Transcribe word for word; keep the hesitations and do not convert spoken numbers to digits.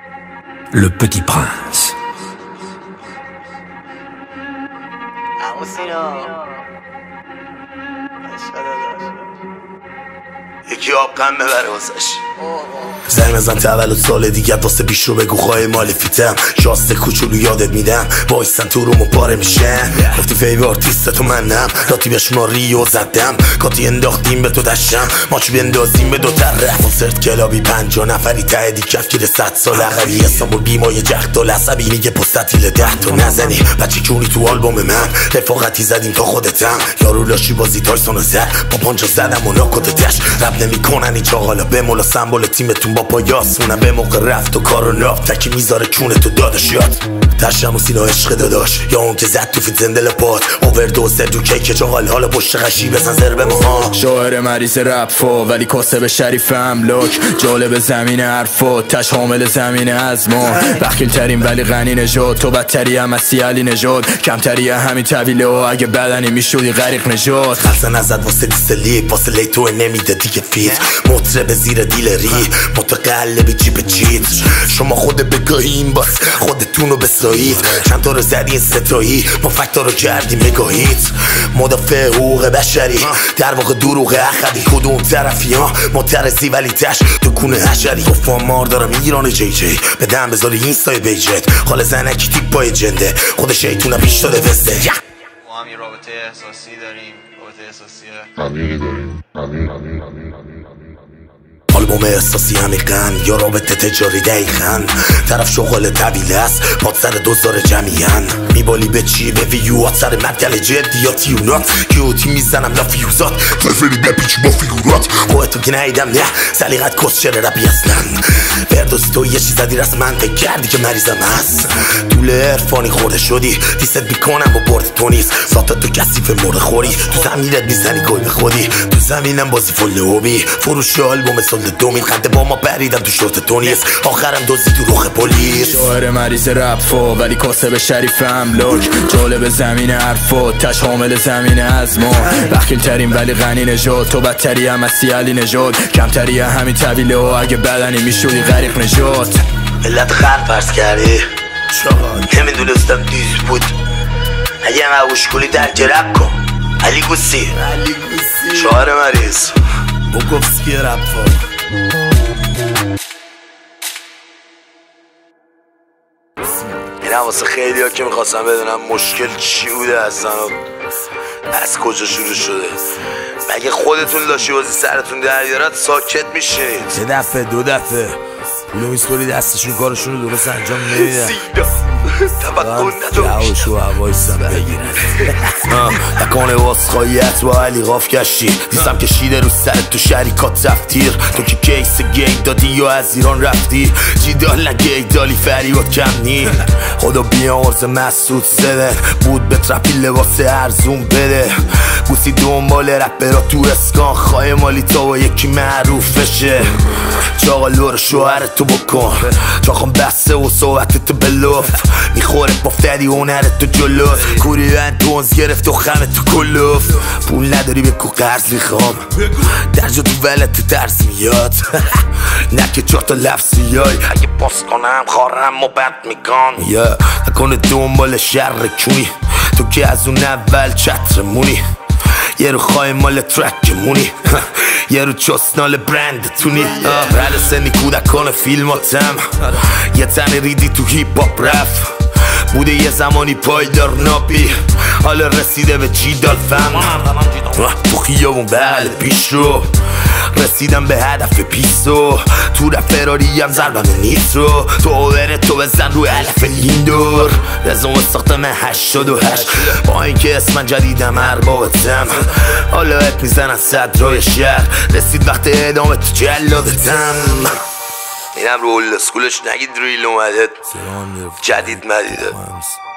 Le Petit Prince. یکی آب قم ببره واسش زنگ بزن تولد سال دیگه واسه پیش رو بگو خواهی مال فیتم شاسته کوچولو یادت میدم بایستن تو رومو پاره میشن گفتی فیو آرتیست تو منم راتی بهش ما ریو زدم کاتی انداختیم به تو دشتم ماچ بیندازیم به دو طرف کنسرت کلابی پنجا نفری ته دیکف گیره صد سال عقبی استانبول بیمای جهدال عصبی میگه پستتیل ده تا نزنی بچه کونی تو آلبوم من رفاقتی زدیم تا خودتم یارو لاشی بازی تایسون زد با پانجا زدم و ناکتتش رب نمیکنن این چاقالا به مولا سمبل تیمتون با پایاسونم به موقع رفت و کارو ناف تکی میذاره کونه تو داداشیات تشم و سینا عشق داداش یا اون که زد تو فیت زنده لپات اووردوز دو کیک چاقال حالا پشت قشی بزن زربه ماها شاعر مریض رفا ولی کاسب شریف املاک جالب زمین حرفا تش حامل زمین از ما بخیل ترین ولی غنی نژاد تو بدتری هم از علی نژاد کمتری همین طویله و اگه بدنی میشدی غریق نژاد خلصه نزد واسه دیستلیک واسه لیتو نمیده دیگه فیت مطرب زیر دیلری متقلبی جیب چیت شما خود بگاهیم باز خودتونو بسایید چند تا رو زدین ستایی ما فکتا رو کردیم بگاهید مدافع حقوق بشری در واقع دروغ اخبی کدوم طرفی ها معترضی ولی تش تو کونه حشری گفتم مار دارم ایران جی جی بدم بذاری اینستای بیجت خال زنکی تیپ پای جنده خود شیطونه پیش داده وسته ما هم یه رابطه احساسی داریم رابطه احساسی عمیقی داریم عمیق عمیق عمیق آلبوم احساسی عمیقن یا رابطه تجاری دقیقن طرف شغل طویله است پاد سر دوزار جمعیان میبالی به چی به ویوات سر مدگل جدی یا تیونات کیوتی میزنم لا فیوزات فرفری بپیچ با فیورات خواهتو که نهیدم نه سلیقت کس چره ربی اصلا فردوسی تو یه چیز زدی رسمن فکر کردی که مریضم هست طول عرفانی خورده شدی دیست میکنم با برد تو نیست ساتا تو کسیف مرد خوری تو زمینت میزنی گل به خودی تو زمینم بازی فل هوبی فروش آلبوم سال دومین خنده با ما پریدن تو شورت تو نیست آخرم دوزی تو رخ پلیس شاعر مریض رفا ولی کاسب شریف املاک جالب زمین حرفا تش حامل زمین از ما بخیل ترین ولی غنی نژاد تو بدتری هم از علی نژاد کمتری همین طویله و اگه بدنی میشدی غریق نژاد ملت خرد فرض کردی نمیدونستم دیز بود اگه مهوش کلی درک رب کن علی گوسی شاعر مریض بوکوفسکی رفا این هم واسه خیلی ها که میخواستم بدونم مشکل چی بوده اصلا از کجا شروع شده مگه خودتون لاشی بازی سرتون در بیارد ساکت میشید یه دفعه دو دفعه پولو میسپوری دستشون کارشون رو درست انجام نمیدن توقع نداشت جوشو هوایستم بگیرن تکانه واسخاییت با علی غاف کشی دیستم کشیده رو سرت تو شریکات رفتیر تو که کیس گیگ دادی یا از ایران رفتی جیدال نگیگ دالی فریاد کم نی خدا بیامرز مسعود زده بود به ترپی لباس ارزون بده بوسی دنبال رپرا تو اسکان خواهی مالی تا با یکی معروف بشه چاقالور شوهرت تو بکن چاقم بسته و صحبتت بلوف میخوره با فدی هنرت تو جلوف کوری بند دونز گرفت و خمه تو کلوف پول نداری بکو قرض میخوام در جا تو ولت درس میاد نه که چهار تا لفظ بیای اگه پاس کنم خارم و بد میگن یا نکنه دنبال شر کونی تو که از اون اول چتر مونی یه رو خواهی مال ترک مونی یه رو چسنال برند تونی رد سنی کودکان فیلماتم یه تنه ریدی تو هیپ هاپ رف بوده یه زمانی پایدار نابی حالا رسیده به جیدال فهم تو خیابون بله پیش رو رسیدم به هدف پیسو تو رفراری هم ضربم نیست رو تو اووره تو بزن روی علف لیندور رزوم ساختم هشتاد و هشت با اینکه اسمن جدیدم اربابتم حالا ات میزنن صدرهای شهر رسید وقت ادامه تو جلادتم اینم رو اول اسکولش نگید ریل اومده جدید مدیده